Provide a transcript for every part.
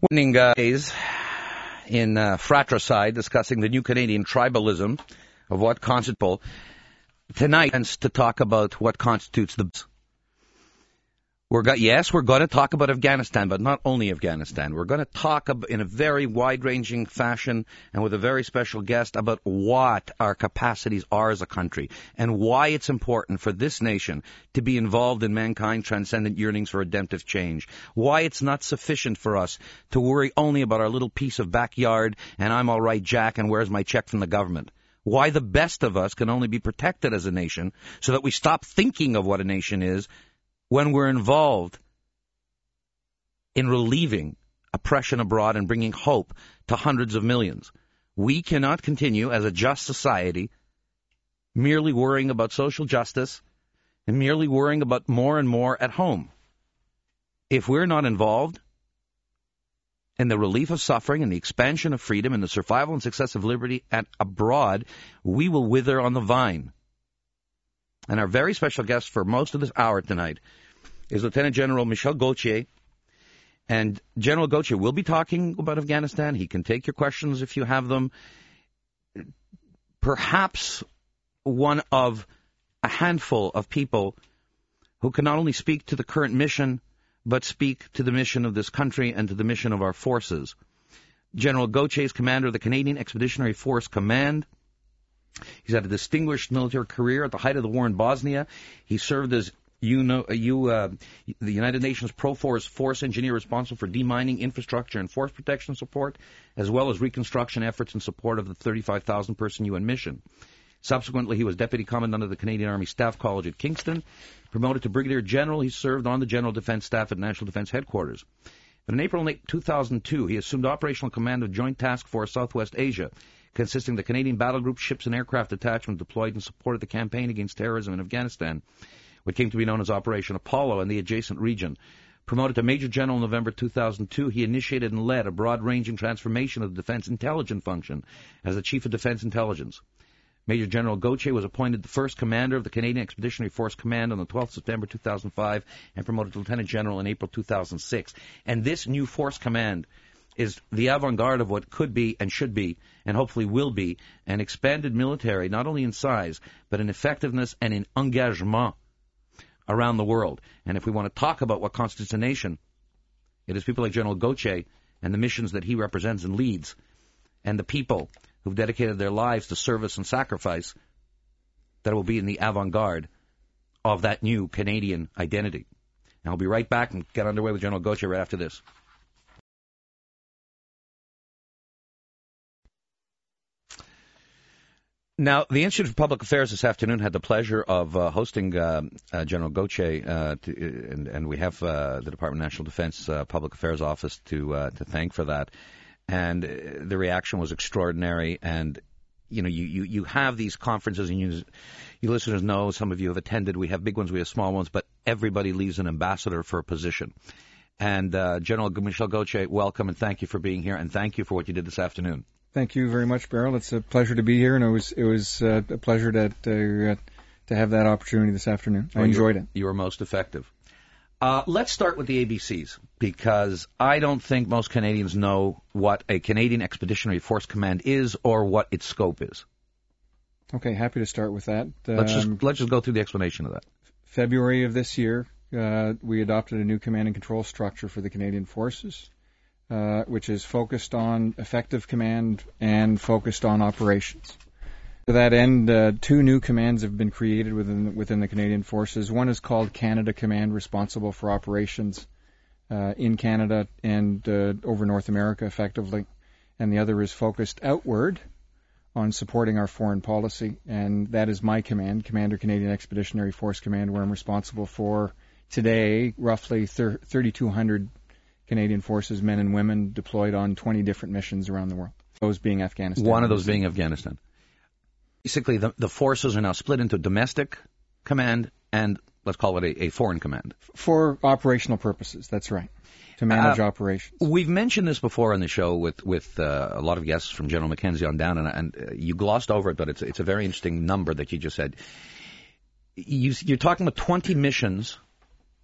Winning days in fratricide, discussing the new Canadian tribalism of what constitutes. Tonight, to talk about what constitutes the. We're going to talk about Afghanistan, but not only Afghanistan. We're going to talk in a very wide-ranging fashion and with a very special guest about what our capacities are as a country and why it's important for this nation to be involved in mankind's transcendent yearnings for redemptive change. Why it's not sufficient for us to worry only about our little piece of backyard and I'm all right, Jack, and where's my check from the government. Why the best of us can only be protected as a nation so that we stop thinking of what a nation is when we're involved in relieving oppression abroad and bringing hope to hundreds of millions. We cannot continue as a just society merely worrying about social justice and merely worrying about more and more at home. If we're not involved in the relief of suffering and the expansion of freedom and the survival and success of liberty abroad, we will wither on the vine. And our very special guest for most of this hour tonight is Lieutenant General Michel Gauthier. And General Gauthier will be talking about Afghanistan. He can take your questions if you have them. Perhaps one of a handful of people who can not only speak to the current mission, but speak to the mission of this country and to the mission of our forces. General Gauthier is commander of the Canadian Expeditionary Force Command. He's had a distinguished military career at the height of the war in Bosnia. He served as the United Nations Pro-Force Force Engineer responsible for demining infrastructure and force protection support, as well as reconstruction efforts in support of the 35,000-person UN mission. Subsequently, he was Deputy Commandant of the Canadian Army Staff College at Kingston. Promoted to Brigadier General, he served on the General Defense Staff at National Defense Headquarters. But in April 2002, he assumed operational command of Joint Task Force Southwest Asia, consisting of the Canadian Battle Group ships and aircraft detachment deployed in support of the campaign against terrorism in Afghanistan, what came to be known as Operation Apollo and the adjacent region. Promoted to Major General in November 2002, he initiated and led a broad-ranging transformation of the Defense Intelligence function as the Chief of Defense Intelligence. Major General Gauthier was appointed the first commander of the Canadian Expeditionary Force Command on the 12th of September 2005 and promoted to Lieutenant General in April 2006. And this new force command is the avant-garde of what could be and should be and hopefully will be an expanded military, not only in size, but in effectiveness and in engagement around the world. And if we want to talk about what constitutes a nation, it is people like General Gauthier and the missions that he represents and leads, and the people who've dedicated their lives to service and sacrifice that will be in the avant-garde of that new Canadian identity. And I'll be right back and get underway with General Gauthier right after this. Now, the Institute for Public Affairs this afternoon had the pleasure of hosting General Gauthier, and we have the Department of National Defense Public Affairs Office to thank for that. And the reaction was extraordinary. And you have these conferences, and you listeners know, some of you have attended. We have big ones, we have small ones, but everybody leaves an ambassador for a position. And General Michel Gauthier, welcome, and thank you for being here, and thank you for what you did this afternoon. Thank you very much, Beryl. It's a pleasure to be here, and it was a pleasure to have that opportunity this afternoon. I enjoyed it. You were most effective. Let's start with the ABCs, because I don't think most Canadians know what a Canadian Expeditionary Force Command is or what its scope is. Okay, happy to start with that. Let's just go through the explanation of that. February of this year, we adopted a new command and control structure for the Canadian Forces, which is focused on effective command and focused on operations. To that end, two new commands have been created within the Canadian Forces. One is called Canada Command, responsible for operations in Canada and over North America effectively. And the other is focused outward on supporting our foreign policy. And that is my command, Commander Canadian Expeditionary Force Command, where I'm responsible for today roughly 3,200 Canadian Forces, men and women, deployed on 20 different missions around the world, those being Afghanistan. One of those being Afghanistan. Basically, the forces are now split into domestic command and, let's call it, a foreign command. For operational purposes, that's right, to manage operations. We've mentioned this before on the show with a lot of guests from General Mackenzie on down, and you glossed over it, but it's a very interesting number that you just said. You're talking about 20 missions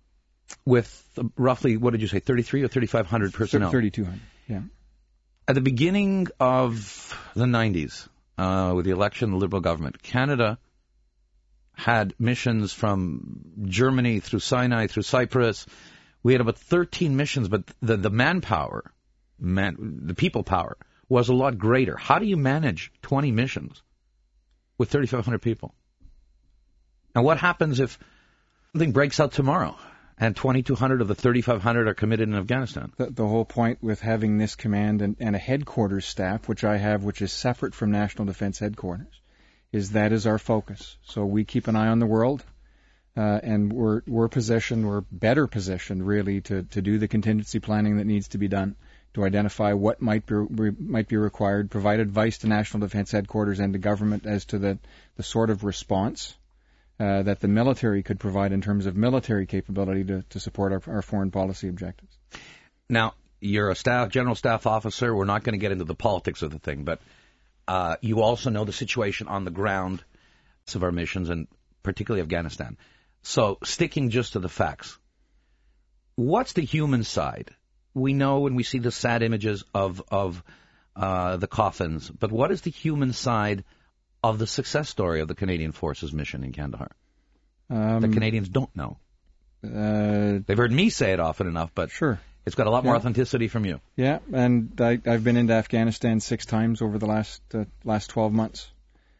with roughly, what did you say, 33 or 3,500 personnel? 3,200, yeah. At the beginning of the 90s, with the election of the Liberal government, Canada had missions from Germany through Sinai, through Cyprus. We had about 13 missions, but the manpower, the people power, was a lot greater. How do you manage 20 missions with 3,500 people? And what happens if something breaks out tomorrow and 2,200 of the 3,500 are committed in Afghanistan? The whole point with having this command and a headquarters staff, which I have, which is separate from National Defense Headquarters, is that is our focus. So we keep an eye on the world, and we're better positioned really to do the contingency planning that needs to be done, to identify what might be required, provide advice to National Defense Headquarters and to government as to the sort of response that the military could provide in terms of military capability to support our foreign policy objectives. Now, you're a general staff officer. We're not going to get into the politics of the thing, but you also know the situation on the ground of our missions, and particularly Afghanistan. So, sticking just to the facts, what's the human side? We know when we see the sad images of the coffins, but what is the human side of the success story of the Canadian Forces mission in Kandahar? The Canadians don't know. They've heard me say it often enough, but sure. It's got a lot more authenticity from you. Yeah, and I've been into Afghanistan 6 times over the last 12 months.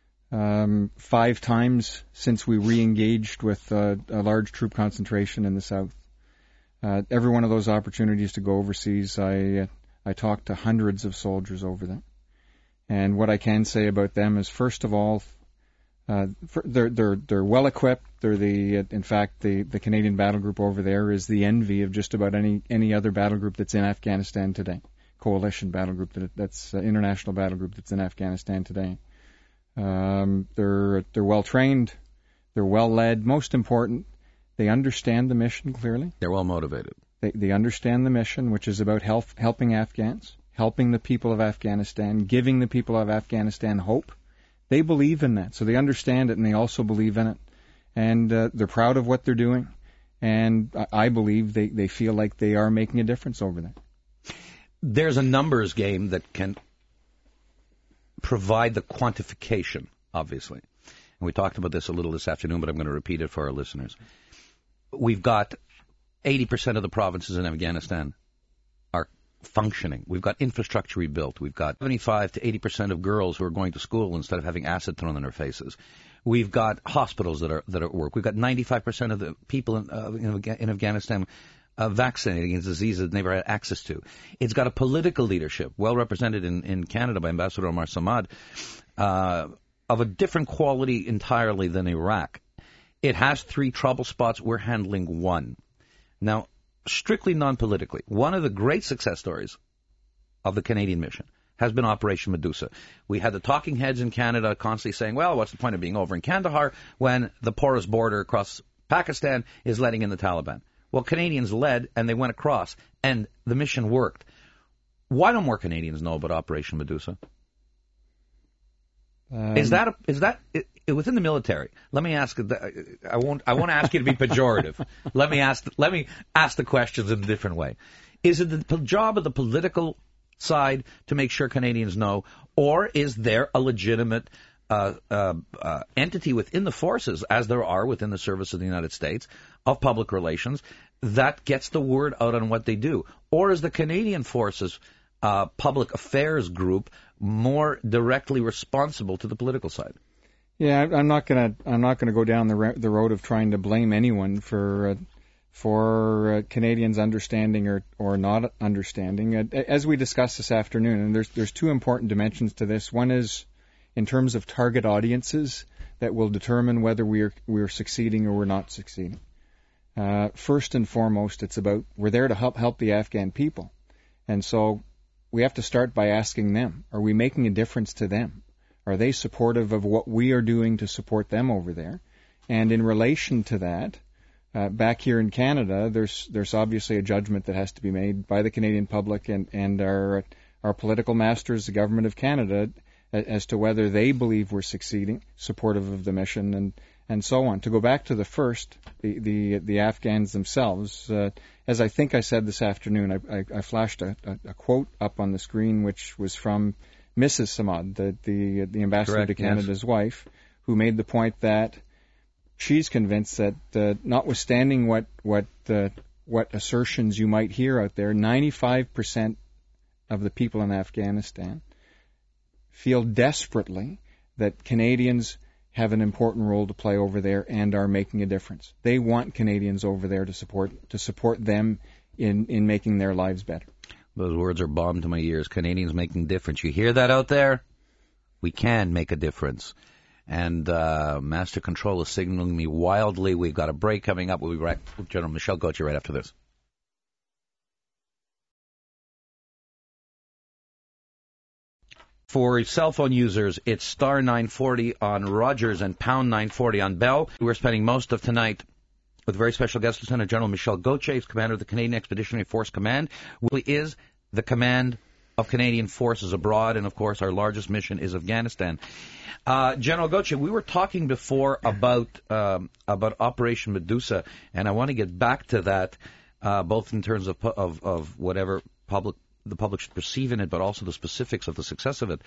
5 times since we re-engaged with a large troop concentration in the south. Every one of those opportunities to go overseas, I talked to hundreds of soldiers over there. And what I can say about them is, first of all, they're well equipped. They're in fact, the Canadian battle group over there is the envy of just about any other battle group that's in Afghanistan today. Coalition battle group that's international battle group that's in Afghanistan today. They're well trained. They're well led. Most important, they understand the mission clearly. They're well motivated. They understand the mission, which is about helping Afghans, helping the people of Afghanistan, giving the people of Afghanistan hope. They believe in that, so they understand it, and they also believe in it. And they're proud of what they're doing, and I believe they feel like they are making a difference over there. There's a numbers game that can provide the quantification, obviously. And we talked about this a little this afternoon, but I'm going to repeat it for our listeners. We've got 80% of the provinces in Afghanistan are functioning. We've got infrastructure rebuilt. We've got 75 to 80% of girls who are going to school instead of having acid thrown in their faces. We've got hospitals that are at work. We've got 95% of the people in Afghanistan vaccinated against diseases they never had access to. It's got a political leadership, well represented in Canada by Ambassador Omar Samad, of a different quality entirely than Iraq. It has 3 trouble spots. We're handling 1. Now, strictly non-politically, one of the great success stories of the Canadian mission has been Operation Medusa. We had the talking heads in Canada constantly saying, well, what's the point of being over in Kandahar when the porous border across Pakistan is letting in the Taliban? Well, Canadians led, and they went across, and the mission worked. Why don't more Canadians know about Operation Medusa? Is that within the military? Let me ask. I won't ask you to be pejorative. Let me ask the questions in a different way. Is it the job of the political side to make sure Canadians know, or is there a legitimate entity within the forces, as there are within the service of the United States, of public relations, that gets the word out on what they do? Or is the Canadian Forces public affairs group more directly responsible to the political side? Yeah, I'm not gonna go down the road of trying to blame anyone for Canadians understanding or not understanding. As we discussed this afternoon, and there's 2 important dimensions to this. One is in terms of target audiences that will determine whether we're succeeding or we're not succeeding. First and foremost, it's about we're there to help the Afghan people, and so we have to start by asking them: are we making a difference to them? Are they supportive of what we are doing to support them over there? And in relation to that, back here in Canada, there's obviously a judgment that has to be made by the Canadian public and our political masters, the Government of Canada, as to whether they believe we're succeeding, supportive of the mission, and so on. To go back to the first, the Afghans themselves, as I think I said this afternoon, I flashed a quote up on the screen, which was from Mrs. Samad, the ambassador Correct, to Canada's yes. wife, who made the point that she's convinced that notwithstanding what assertions you might hear out there, 95% of the people in Afghanistan feel desperately that Canadians have an important role to play over there and are making a difference. They want Canadians over there to support them in making their lives better. Those words are balm to my ears. Canadians making difference. You hear that out there? We can make a difference. And Master Control is signaling me wildly. We've got a break coming up. We'll be right with General Michelle Gauthier right after this. For cell phone users, it's star 940 on Rogers and pound 940 on Bell. We're spending most of tonight with very special guest Lieutenant General Michelle Gauthier, commander of the Canadian Expeditionary Force Command, which is the command of Canadian forces abroad, and of course our largest mission is Afghanistan. General Gauthier, we were talking before about Operation Medusa, and I want to get back to that, both in terms of whatever the public should perceive in it, but also the specifics of the success of it.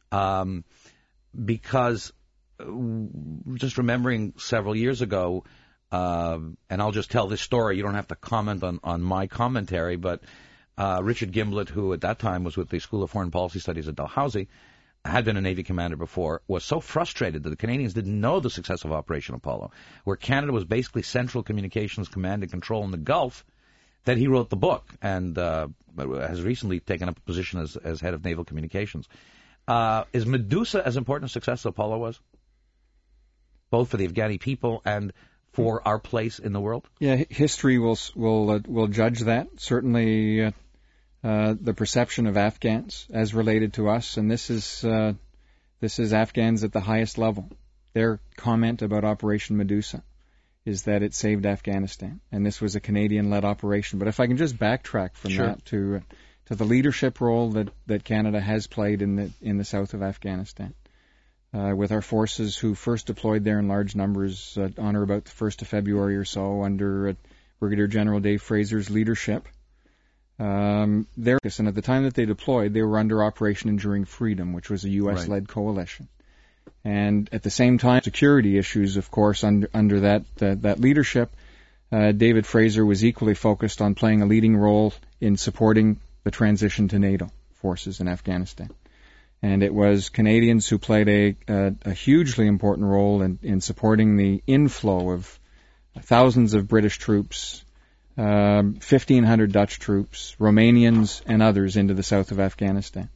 Because just remembering several years ago, and I'll just tell this story, you don't have to comment on my commentary, but Richard Gimblett, who at that time was with the School of Foreign Policy Studies at Dalhousie, had been a Navy commander before, was so frustrated that the Canadians didn't know the success of Operation Apollo, where Canada was basically central communications command and control in the Gulf, that he wrote the book and has recently taken up a position as head of naval communications. Is Medusa as important a success as Apollo was, both for the Afghani people and for our place in the world? Yeah, history will judge that. Certainly, the perception of Afghans as related to us, and this is Afghans at the highest level. Their comment about Operation Medusa is that it saved Afghanistan, and this was a Canadian-led operation. But if I can just backtrack from that to the leadership role that Canada has played in the south of Afghanistan, with our forces who first deployed there in large numbers on or about the 1st of February or so under Brigadier General Dave Fraser's leadership. And at the time that they deployed, they were under Operation Enduring Freedom, which was a U.S.-led coalition. And at the same time, security issues, of course, under that leadership, David Fraser was equally focused on playing a leading role in supporting the transition to NATO forces in Afghanistan. And it was Canadians who played a hugely important role in supporting the inflow of thousands of British troops, 1,500 Dutch troops, Romanians, and others into the south of Afghanistan.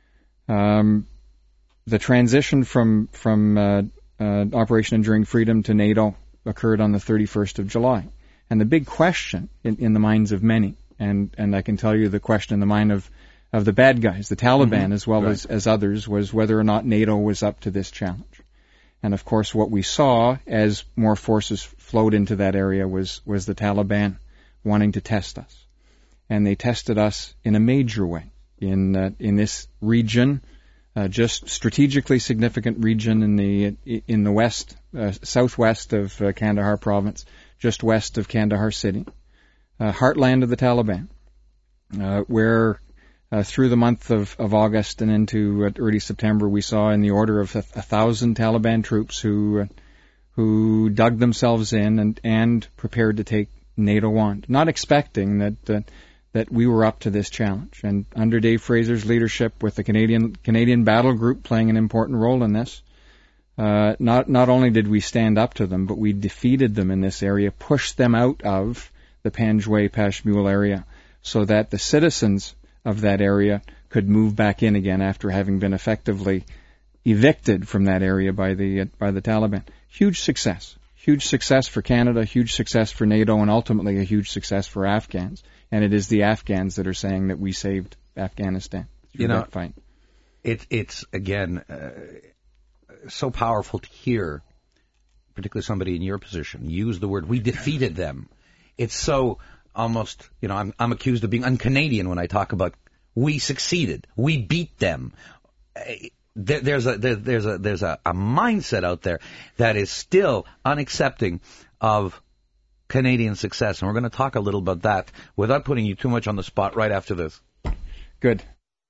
The transition from Operation Enduring Freedom to NATO occurred on the 31st of July. And the big question in the minds of many, and I can tell you the question in the mind of the bad guys, the Taliban as well as others, was whether or not NATO was up to this challenge. And of course what we saw as more forces flowed into that area was the Taliban wanting to test us. And they tested us in a major way in this region, just strategically significant region in the west, southwest of Kandahar province, just west of Kandahar city, heartland of the Taliban, where through the month of August and into early September, we saw in the order of 1,000 Taliban troops who dug themselves in and prepared to take NATO on, not expecting that we were up to this challenge. And under Dave Fraser's leadership, with the Canadian Battle Group playing an important role in this, not only did we stand up to them, but we defeated them in this area, pushed them out of the Panjwai-Pashmul area, so that the citizens of that area could move back in again after having been effectively evicted from that area by the Taliban. Huge success for Canada, huge success for NATO, and ultimately a huge success for Afghans. And it is the Afghans that are saying that we saved Afghanistan through that fight. It's again so powerful to hear, particularly somebody in your position, use the word "we defeated them." It's so almost, I'm accused of being un-Canadian when I talk about we succeeded, we beat them. there's a mindset out there that is still unaccepting of Canadian success, and we're going to talk a little about that without putting you too much on the spot right after this. Good.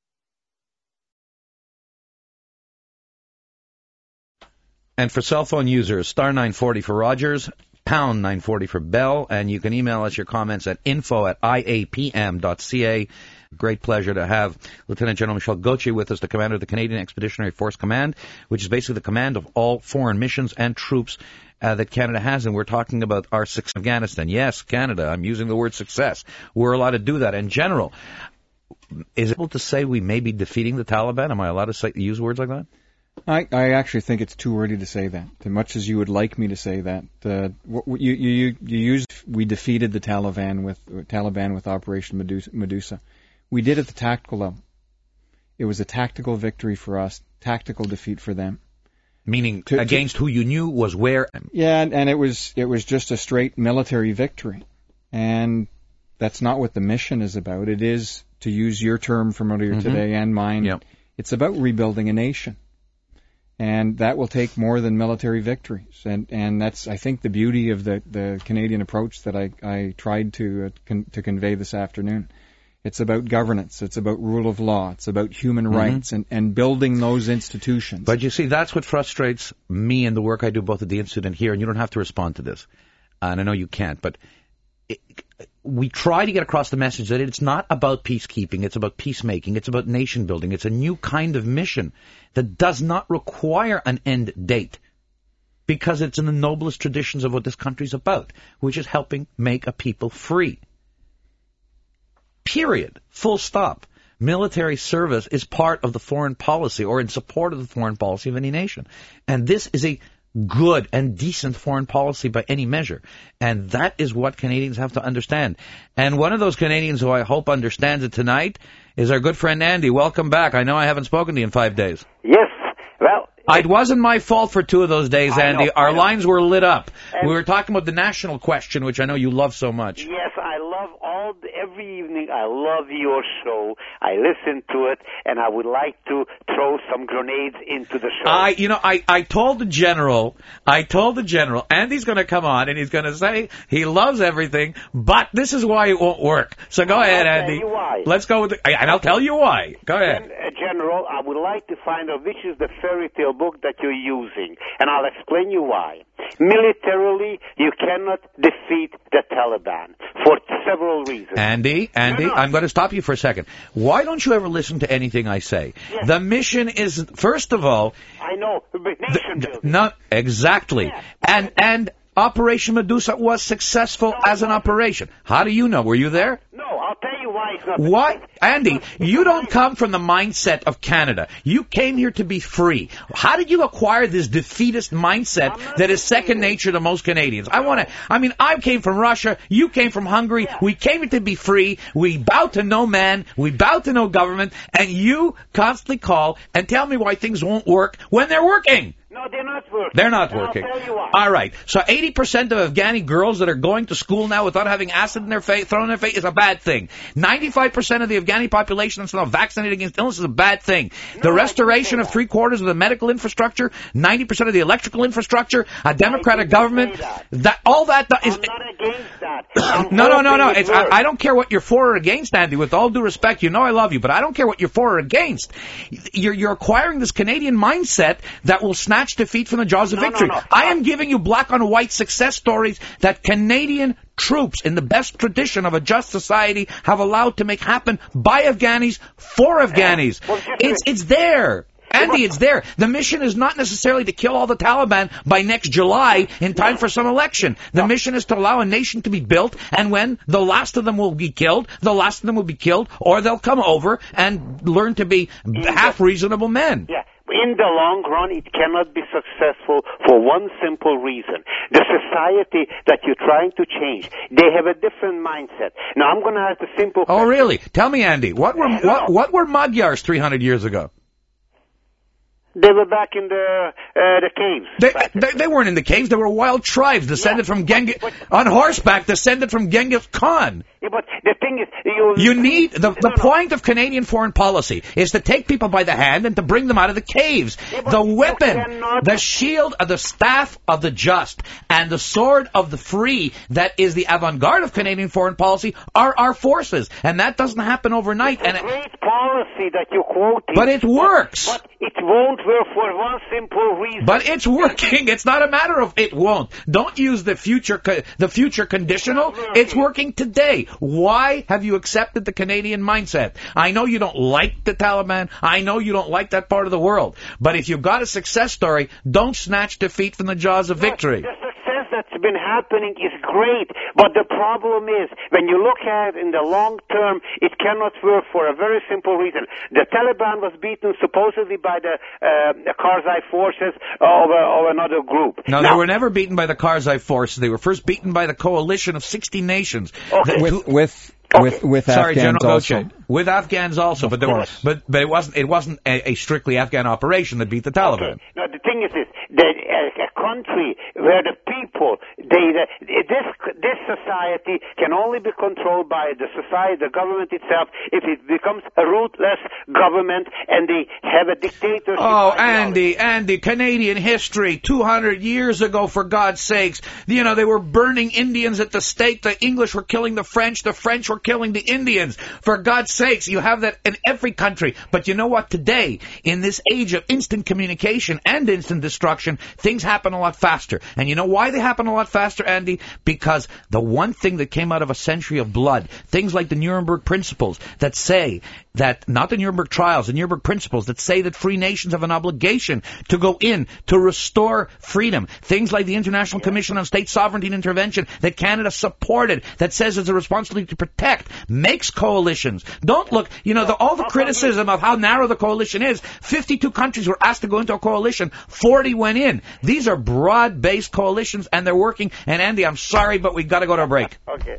And for cell phone users, star 940 for Rogers, pound 940 for Bell, and you can email us your comments at info@iapm.ca. Great pleasure to have Lieutenant General Michel Gauthier with us, the commander of the Canadian Expeditionary Force Command, which is basically the command of all foreign missions and troops that Canada has, and we're talking about our success in Afghanistan. Yes, Canada, I'm using the word success. We're allowed to do that. In general, is it able to say we may be defeating the Taliban? Am I allowed to use words like that? I actually think it's too early to say that. As much as you would like me to say that, you used we defeated the Taliban with Operation Medusa. We did at the tactical level. It was a tactical victory for us, tactical defeat for them. Meaning against who you knew was where? Yeah, and it was just a straight military victory, and that's not what the mission is about. It is, to use your term from earlier today and mine, It's about rebuilding a nation. And that will take more than military victories. And that's, I think, the beauty of the Canadian approach that I tried to convey this afternoon. It's about governance. It's about rule of law. It's about human rights and building those institutions. But you see, that's what frustrates me in the work I do both at the Institute and here, and you don't have to respond to this. And I know you can't, but we try to get across the message that it's not about peacekeeping, it's about peacemaking, it's about nation building. It's a new kind of mission that does not require an end date because it's in the noblest traditions of what this country's about, which is helping make a people free. Period. Full stop. Military service is part of the foreign policy or in support of the foreign policy of any nation. And this is a good and decent foreign policy by any measure. And that is what Canadians have to understand. And one of those Canadians who I hope understands it tonight is our good friend Andy. Welcome back. I know I haven't spoken to you in 5 days. Yes. Well, it wasn't my fault for 2 of those days, Andy. Our lines were lit up. We were talking about the national question, which I know you love so much. Yes, I love every evening. I love your show. I listen to it, and I would like to throw some grenades into the show. I told the general, Andy's going to come on, and he's going to say he loves everything, but this is why it won't work. So go ahead, Andy. I'll tell you why. Let's go with and I'll tell you why. Go ahead. General, I would like to find out which is the fairy tale book that you're using, and I'll explain you why. Militarily, you cannot defeat the Taliban for several reasons. Andy, I'm going to stop you for a second. Why don't you ever listen to anything I say? Yes. The mission is, first of all... I know, nation building. No, exactly. Yeah. And Operation Medusa was successful as an operation. How do you know? Were you there? No, I'll tell you why it's not. What? Andy, you don't come from the mindset of Canada. You came here to be free. How did you acquire this defeatist mindset that is second nature to most Canadians? I came from Russia. You came from Hungary. Yeah. We came here to be free. We bow to no man. We bow to no government. And you constantly call and tell me why things won't work when they're working. No, they're not working. They're not working. I'll tell you why. All right. So 80% of Afghani girls that are going to school now without having acid in their face, thrown in their face, is a bad thing. 95% of the Afghani population that's now vaccinated against illness is a bad thing. The restoration of 3/4 of the medical infrastructure, 90% of the electrical infrastructure, a democratic government, all that is... I'm not against that. No. I don't care what you're for or against, Andy. With all due respect, you know I love you, but I don't care what you're for or against. You're acquiring this Canadian mindset that will snatch defeat from the jaws of victory. No. I am giving you black on white success stories that Canadian troops in the best tradition of a just society have allowed to make happen by Afghanis for Afghanis. It's there. Andy, it's there. The mission is not necessarily to kill all the Taliban by next July in time for some election. The mission is to allow a nation to be built, and when the last of them will be killed, or they'll come over and learn to be half reasonable men. Yeah. In the long run, it cannot be successful for one simple reason. The society that you're trying to change, they have a different mindset. Now, I'm going to ask a simple question. Oh, really? Tell me, Andy, what were Magyars 300 years ago? They were back in the caves. They weren't in the caves. They were wild tribes descended from on horseback, descended from Genghis Khan. Yeah, but the thing is, you need the point of Canadian foreign policy is to take people by the hand and to bring them out of the caves. The weapon, the shield, the staff of the just, and the sword of the free that is the avant-garde of Canadian foreign policy are our forces, and that doesn't happen overnight. It's a great policy that you quote. But it works. But it won't work for one simple reason. But it's working. It's not a matter of it won't. Don't use the future conditional. It's working today. Why have you accepted the Canadian mindset? I know you don't like the Taliban. I know you don't like that part of the world. But if you've got a success story, don't snatch defeat from the jaws of victory. The success that's been happening is great, but the problem is, when you look at it in the long term, it cannot work for a very simple reason. The Taliban was beaten supposedly by the Karzai forces of another group. No, they were never beaten by the Karzai forces. They were first beaten by the coalition of 60 nations. Okay. With Sorry, Afghans General also. Goche. With Afghans also, but it wasn't a strictly Afghan operation that beat the Taliban. Okay. No, the thing is this: a country where the people, this society can only be controlled by the society, the government itself. If it becomes a ruthless government and they have a dictatorship. Oh, Andy, Canadian history, 200 years ago, for God's sakes, they were burning Indians at the stake. The English were killing the French were killing the Indians. For God's sakes, you have that in every country. But you know what? Today, in this age of instant communication and instant destruction, things happen a lot faster. And you know why they happen a lot faster, Andy? Because the one thing that came out of a century of blood, things like the Nuremberg Principles that say that, not the Nuremberg trials, the Nuremberg Principles that say that free nations have an obligation to go in to restore freedom. Things like the International Commission on State Sovereignty and Intervention that Canada supported, that says it's a responsibility to protect, makes coalitions. Don't look, all the criticism of how narrow the coalition is. 52 countries were asked to go into a coalition. 40 went in. These are broad-based coalitions, and they're working. And Andy, I'm sorry, but we've got to go to a break. Okay.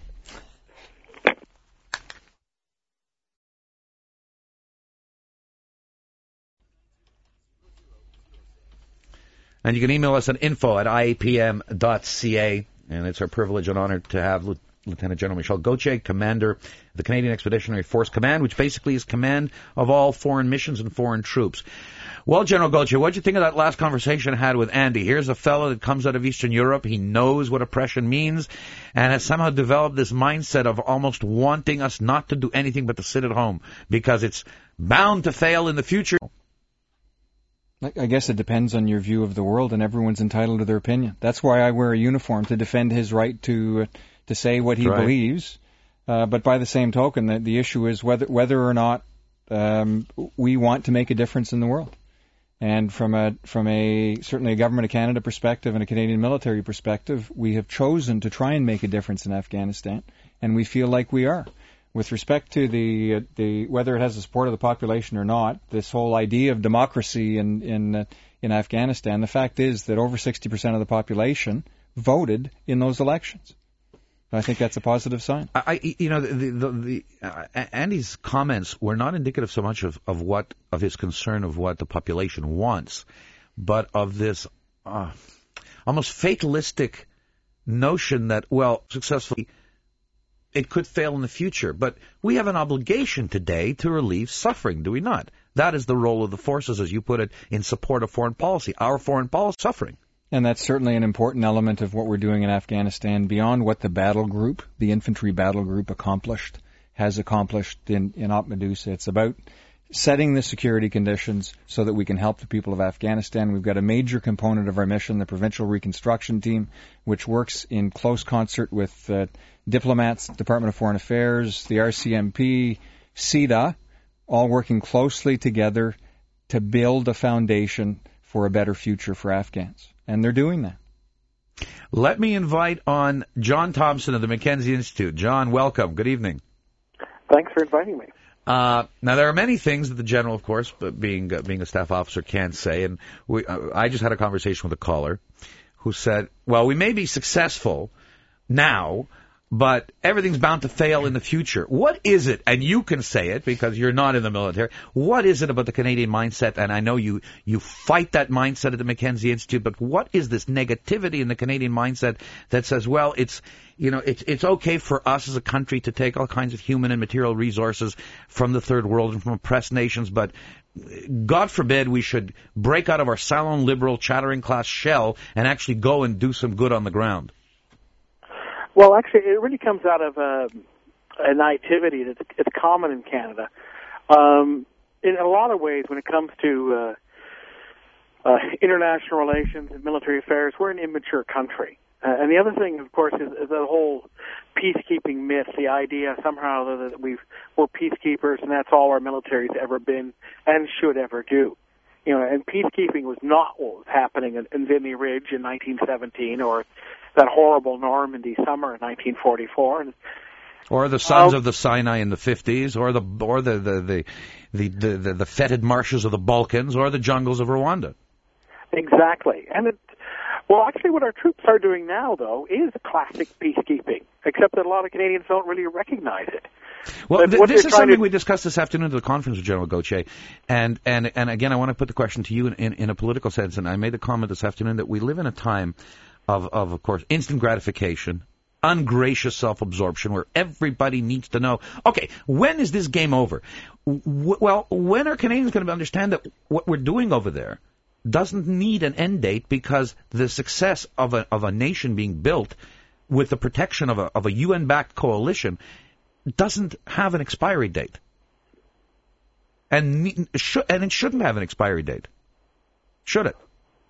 And you can email us at info@iapm.ca. And it's our privilege and honor to have Lieutenant General Michel Gauthier, Commander of the Canadian Expeditionary Force Command, which basically is command of all foreign missions and foreign troops. Well, General Gauthier, what did you think of that last conversation I had with Andy? Here's a fellow that comes out of Eastern Europe. He knows what oppression means and has somehow developed this mindset of almost wanting us not to do anything but to sit at home because it's bound to fail in the future. I guess it depends on your view of the world, and everyone's entitled to their opinion. That's why I wear a uniform, to defend his right to say what he believes. But by the same token, the issue is whether or not we want to make a difference in the world. And from a certainly a Government of Canada perspective and a Canadian military perspective, we have chosen to try and make a difference in Afghanistan, and we feel like we are. With respect to the whether it has the support of the population or not, this whole idea of democracy in Afghanistan, the fact is that over 60% of the population voted in those elections. I think that's a positive sign. Andy's comments were not indicative so much of his concern of what the population wants, but of this almost fatalistic notion that, successfully, it could fail in the future. But we have an obligation today to relieve suffering, do we not? That is the role of the forces, as you put it, in support of foreign policy. Our foreign policy suffering. And that's certainly an important element of what we're doing in Afghanistan, beyond what the battle group, the infantry battle group, has accomplished in Op Medusa. It's about setting the security conditions so that we can help the people of Afghanistan. We've got a major component of our mission, the Provincial Reconstruction Team, which works in close concert with diplomats, Department of Foreign Affairs, the RCMP, CEDA, all working closely together to build a foundation for a better future for Afghans. And they're doing that. Let me invite on John Thompson of the Mackenzie Institute. John, welcome. Good evening. Thanks for inviting me. Now, there are many things that the general, of course, being a staff officer, can't say. And I just had a conversation with a caller who said, well, we may be successful now, but everything's bound to fail in the future. What is it, and you can say it because you're not in the military, what is it about the Canadian mindset, and I know you fight that mindset at the Mackenzie Institute, but what is this negativity in the Canadian mindset that says, well, it's okay for us as a country to take all kinds of human and material resources from the third world and from oppressed nations, but God forbid we should break out of our salon liberal chattering class shell and actually go and do some good on the ground? Well, actually, it really comes out of a naivety that's it's common in Canada. In a lot of ways, when it comes to international relations and military affairs, we're an immature country. And the other thing, of course, is the whole peacekeeping myth, the idea somehow that we're peacekeepers and that's all our military's ever been and should ever do. And peacekeeping was not what was happening in Vimy Ridge in 1917 or that horrible Normandy summer in 1944. Or the Sons of the Sinai in the 50s, or the fetid marshes of the Balkans, or the jungles of Rwanda. Exactly. And actually what our troops are doing now, though, is classic peacekeeping, except that a lot of Canadians don't really recognize it. Well, this is something we discussed this afternoon at the conference with General Gauthier, and again, I want to put the question to you in a political sense, and I made the comment this afternoon that we live in a time of course, instant gratification, ungracious self-absorption, where everybody needs to know, okay, when is this game over? Well, when are Canadians going to understand that what we're doing over there doesn't need an end date, because the success of a nation being built with the protection of a UN-backed coalition doesn't have an expiry date, and it shouldn't have an expiry date, should it?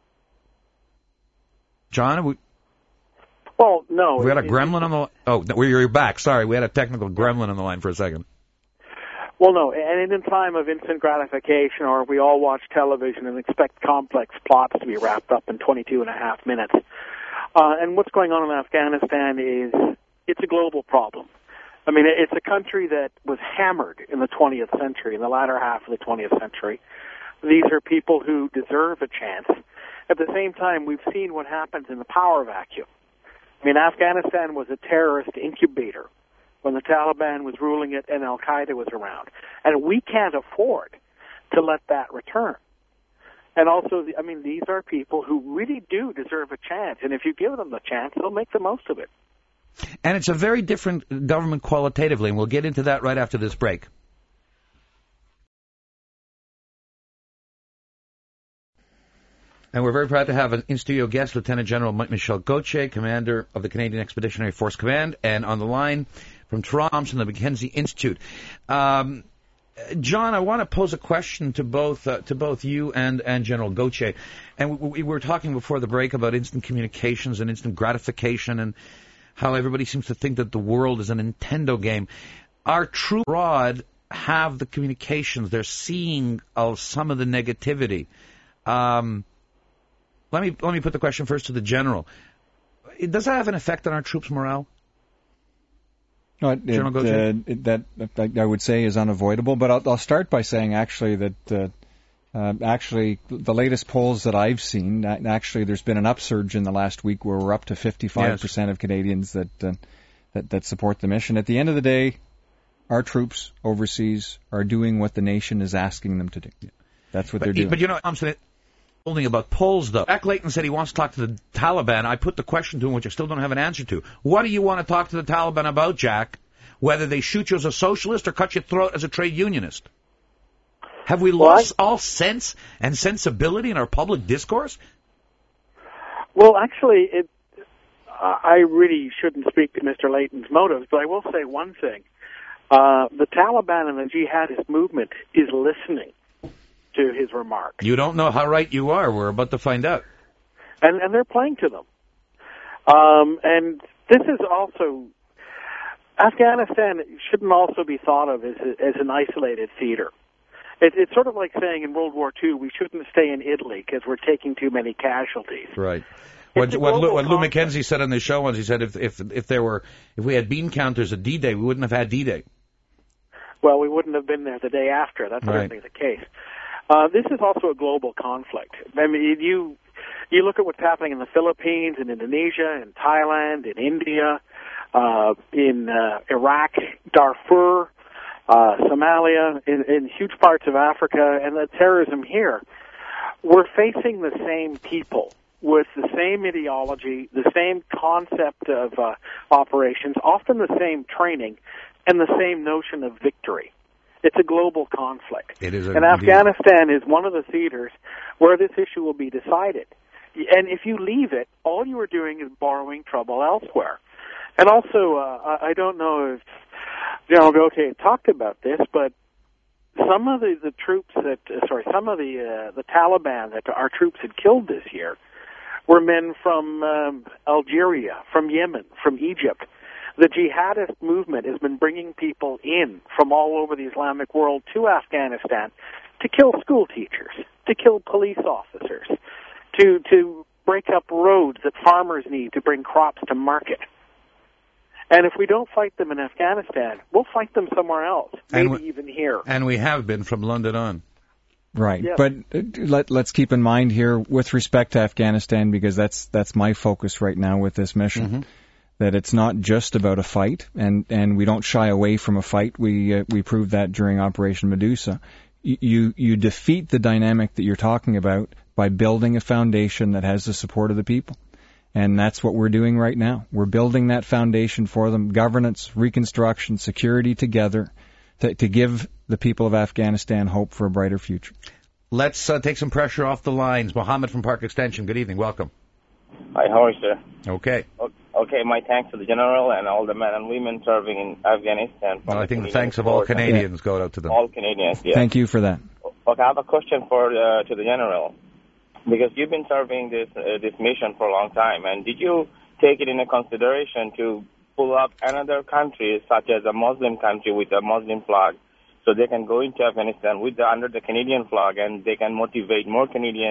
John, well, no. We had a gremlin on the line. Oh, you're back. Sorry, we had a technical gremlin on the line for a second. Well, no, and in time of instant gratification, or we all watch television and expect complex plots to be wrapped up in 22 and a half minutes. And what's going on in Afghanistan it's a global problem. I mean, it's a country that was hammered in the 20th century, in the latter half of the 20th century. These are people who deserve a chance. At the same time, we've seen what happens in the power vacuum. I mean, Afghanistan was a terrorist incubator when the Taliban was ruling it and Al-Qaeda was around. And we can't afford to let that return. And also, these are people who really do deserve a chance. And if you give them the chance, they'll make the most of it. And it's a very different government qualitatively, and we'll get into that right after this break. And we're very proud to have an in-studio guest, Lieutenant General Michel Gauthier, Commander of the Canadian Expeditionary Force Command, and on the line from Toronto, from the Mackenzie Institute. John, I want to pose a question to both you and General Gauthier. And we were talking before the break about instant communications and instant gratification and how everybody seems to think that the world is a Nintendo game. Our troops abroad have the communications. They're seeing some of the negativity. Let me put the question first to the General. Does that have an effect on our troops' morale? No, General Gauthier? That I would say is unavoidable, but I'll start by saying actually that the latest polls that I've seen, actually there's been an upsurge in the last week where we're up to 55% of Canadians that support the mission. At the end of the day, our troops overseas are doing what the nation is asking them to do. That's what they're doing. But I'm saying only about polls, though. Jack Layton said he wants to talk to the Taliban. I put the question to him, which I still don't have an answer to. What do you want to talk to the Taliban about, Jack? Whether they shoot you as a socialist or cut your throat as a trade unionist? Have we lost all sense and sensibility in our public discourse? Well, actually, I really shouldn't speak to Mr. Layton's motives, but I will say one thing. The Taliban and the jihadist movement is listening to his remarks. You don't know how right you are. We're about to find out. And they're playing to them. And this is also... Afghanistan shouldn't also be thought of as an isolated theater. It's sort of like saying in World War II, we shouldn't stay in Italy because we're taking too many casualties. Right. What Lou Mackenzie said on the show once, he said if we had bean counters at D-Day, we wouldn't have had D-Day. Well, we wouldn't have been there the day after. That's certainly the case. This is also a global conflict. I mean, you look at what's happening in the Philippines, in Indonesia, in Thailand, in India. in Iraq, Darfur, Somalia, in huge parts of Africa, and the terrorism here, we're facing the same people with the same ideology, the same concept of operations, often the same training, and the same notion of victory. It's a global conflict. It is, and Afghanistan is one of the theaters where this issue will be decided. And if you leave it, all you are doing is borrowing trouble elsewhere. And also, I don't know if General Gauthier talked about this, but some of the Taliban that our troops had killed this year were men from Algeria, from Yemen, from Egypt. The jihadist movement has been bringing people in from all over the Islamic world to Afghanistan to kill school teachers, to kill police officers, to break up roads that farmers need to bring crops to market. And if we don't fight them in Afghanistan, we'll fight them somewhere else, maybe even here. And we have been from London on. Right, yes. But let's keep in mind here, with respect to Afghanistan, because that's my focus right now with this mission, that it's not just about a fight, and we don't shy away from a fight. We proved that during Operation Medusa. You defeat the dynamic that you're talking about by building a foundation that has the support of the people. And that's what we're doing right now. We're building that foundation for them, governance, reconstruction, security together, to give the people of Afghanistan hope for a brighter future. Let's take some pressure off the lines. Mohammed from Park Extension, good evening. Welcome. Hi, how are you, sir? Okay. Okay, my thanks to the General and all the men and women serving in Afghanistan. Well, I think the thanks of all Canadians go out to them. All Canadians, yes. Thank you for that. Okay, I have a question to the General. Because you've been serving this mission for a long time, and did you take it into consideration to pull up another country, such as a Muslim country with a Muslim flag, so they can go into Afghanistan under the Canadian flag, and they can motivate more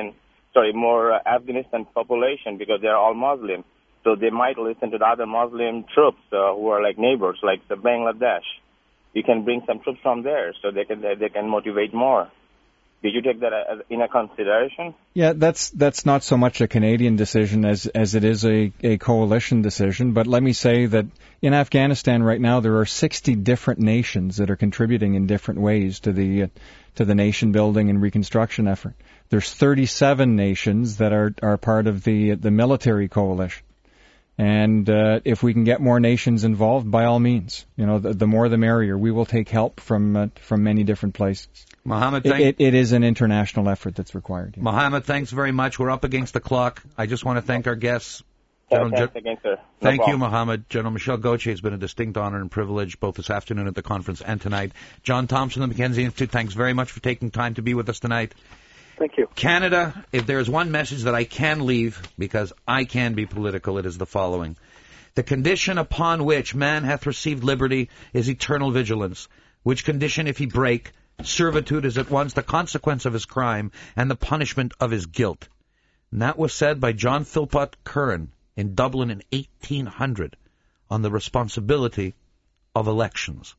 Afghanistan population, because they're all Muslim, so they might listen to the other Muslim troops who are like neighbors, like the Bangladesh. You can bring some troops from there, so they can motivate more. Did you take that into consideration? Yeah, that's not so much a Canadian decision as it is a coalition decision. But let me say that in Afghanistan right now there are 60 different nations that are contributing in different ways to the nation building and reconstruction effort. There's 37 nations that are part of the military coalition. And if we can get more nations involved, by all means, the more the merrier. We will take help from many different places. Mohammed, it is an international effort that's required. Yeah. Mohammed, thanks very much. We're up against the clock. I just want to thank our guests. Thanks again, sir. Thank you, Mohammed. General Michel Gauthier has been a distinct honor and privilege both this afternoon at the conference and tonight. John Thompson, the Mackenzie Institute, thanks very much for taking time to be with us tonight. Thank you. Canada, if there is one message that I can leave, because I can be political, it is the following. The condition upon which man hath received liberty is eternal vigilance, which condition if he break, servitude is at once the consequence of his crime and the punishment of his guilt. And that was said by John Philpott Curran in Dublin in 1800 on the responsibility of elections.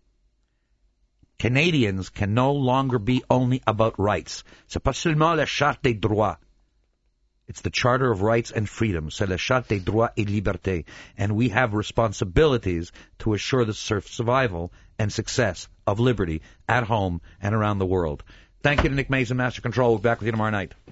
Canadians can no longer be only about rights. C'est pas seulement la Charte des droits. It's the Charter of Rights and Freedoms. C'est la Charte des droits et libertés. And we have responsibilities to assure the survival and success of liberty at home and around the world. Thank you to Nick Mason, Master Control. We'll be back with you tomorrow night.